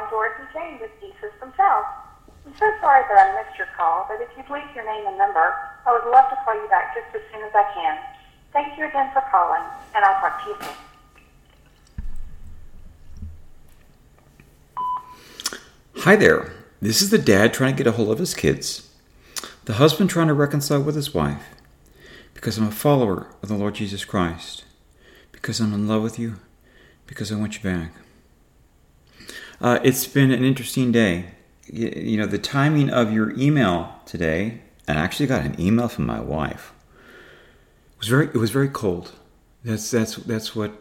Dorothy Jane with Jesus themselves. I'm so sorry that I missed your call, but if you'd leave your name and number, I would love to call you back just as soon as I can. Thank you again for calling, and I'll talk to you soon. Hi there. This is the dad trying to get a hold of his kids. The husband trying to reconcile with his wife. Because I'm a follower of the Lord Jesus Christ. Because I'm in love with you. Because I want you back. It's been an interesting day. You know, the timing of your email today, and I actually got an email from my wife. It was very cold. That's what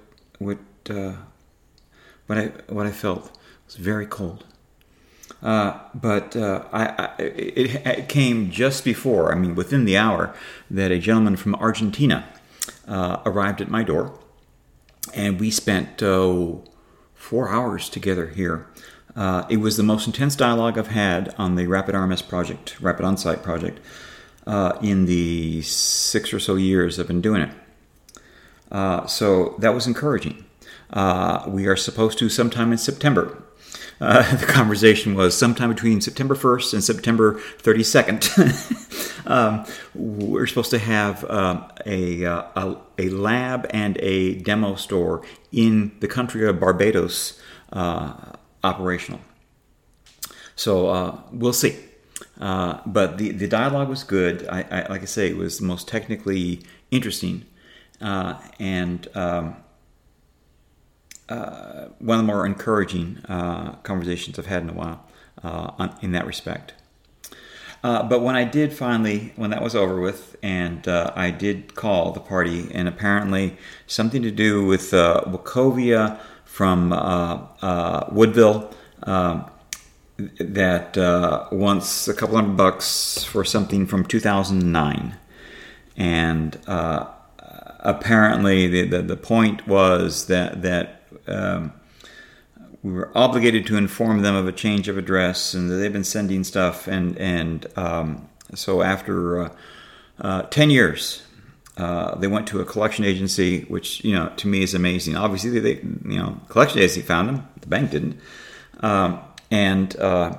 I felt. It was very cold. But it came just before, within the hour, that a gentleman from Argentina arrived at my door, and we spent 4 hours together here. It was the most intense dialogue I've had on the Rapid RMS project, Rapid Onsite project, in the 6 or so years I've been doing it. So that was encouraging. We are supposed to sometime in September. The conversation was sometime between September 1st and September 32nd. We're supposed to have a lab and a demo store in the country of Barbados operational. So we'll see. But the dialogue was good. I like I say, it was the most technically interesting and one of the more encouraging conversations I've had in a while in that respect. But when that was over with, and I did call the party, and apparently something to do with Wachovia from Woodville that wants a couple $100 for something from 2009. And apparently the point was that we were obligated to inform them of a change of address, and that they've been sending stuff, and so after 10 years, they went to a collection agency, which to me is amazing. Obviously, they collection agency found them, the bank didn't, and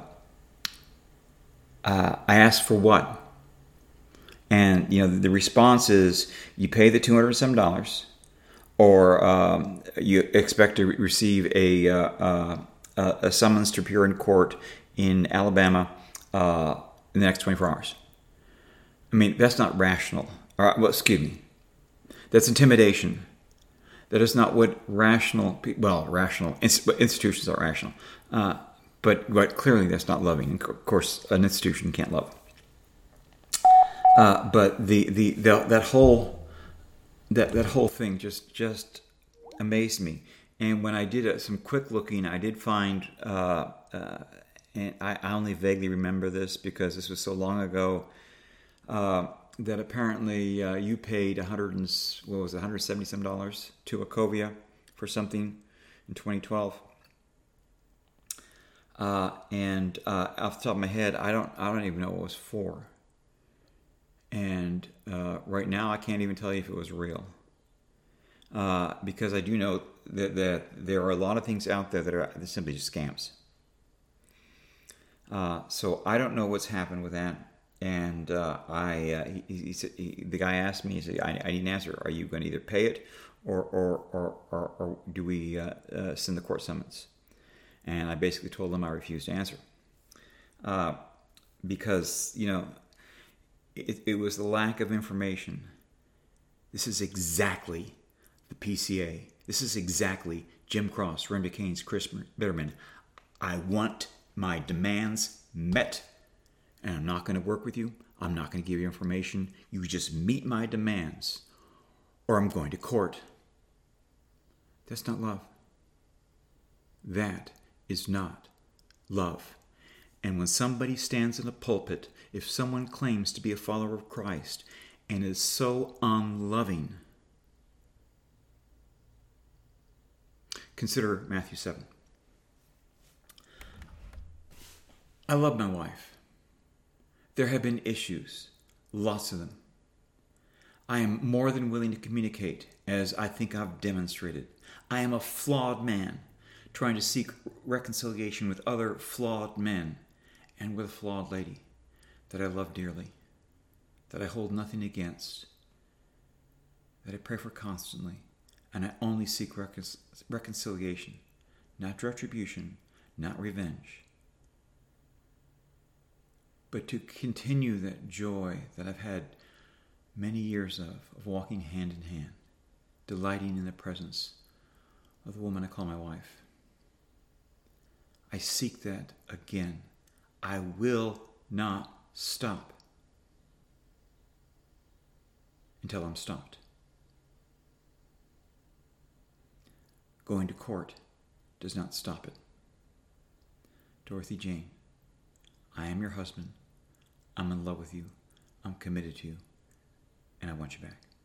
I asked for what, and the response is you pay the $200 and some dollars. Or you expect to receive a summons to appear in court in Alabama in the next 24 hours. That's not rational. Excuse me. That's intimidation. That is not what rational institutions are rational. But clearly that's not loving. Of course, an institution can't love. But that whole thing just amazed me. And when I did some quick looking, I did find, and I only vaguely remember this because this was so long ago, that apparently you paid $170 some dollars to Wachovia for something in 2012. And off the top of my head, I don't even know what it was for. And right now, I can't even tell you if it was real. Because I do know that there are a lot of things out there that are simply just scams. So I don't know what's happened with that. And he said, the guy asked me, he said, I need an answer. Are you going to either pay it or do we send the court summons? And I basically told him I refused to answer. Because, it was the lack of information. This is exactly the PCA. This is exactly Jim Cross, Renda Kane's, Chris Bitterman. I want my demands met, and I'm not going to work with you. I'm not going to give you information. You just meet my demands, or I'm going to court. That's not love. That is not love. And when somebody stands in a pulpit, if someone claims to be a follower of Christ and is so unloving, consider Matthew 7. I love my wife. There have been issues, lots of them. I am more than willing to communicate, as I think I've demonstrated. I am a flawed man. trying to seek reconciliation with other flawed men and with a flawed lady that I love dearly, that I hold nothing against, that I pray for constantly, and I only seek reconciliation, not retribution, not revenge, but to continue that joy that I've had many years of walking hand in hand, delighting in the presence of the woman I call my wife. I seek that again. I will not stop until I'm stopped. Going to court does not stop it. Dorothy Jane, I am your husband. I'm in love with you. I'm committed to you. And I want you back.